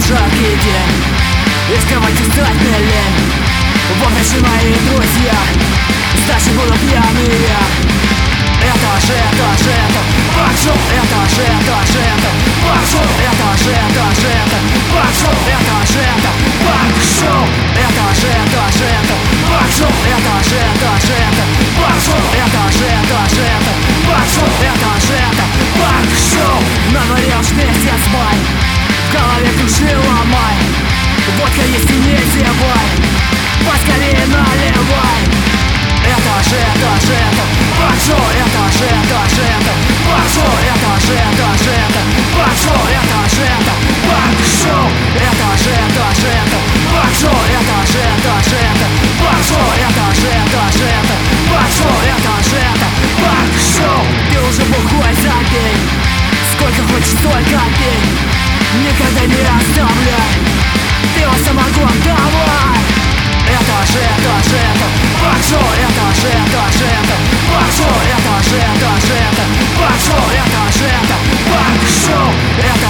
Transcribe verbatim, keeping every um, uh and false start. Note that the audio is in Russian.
жаркий день, из кровати встать мне лень. Вот наши мои друзья, значит будут пьяные. Это же, это же, это пошел. Это же, это же, это пошел. Это же, это же, это пошел. Это же, это пошел. Это же, это же, это пошел. Это же, это же, это пошел. Это же, это же, это пошел. Это же, это пошел. На дворе уж месяц май, в голове кружила май. Водка есть и не зевай, поскорее наливай. Это же, это же, это пошел. Это же, это же, это пошел. Это же, это же, это пошел. Это же, это пошел. Это же, это же, это пошел. Это же, это же, это пошел. Это же, это же, это пошел. Это же, это пошел. Ты уже бухой забей, сколько хочешь, столько пей. Никогда не оставляй, пиво, самогон, давай. Это же, это же, это пошел. Это же, это же, это пошел. Это же, это же, это пошел. Это же, это пошел. Это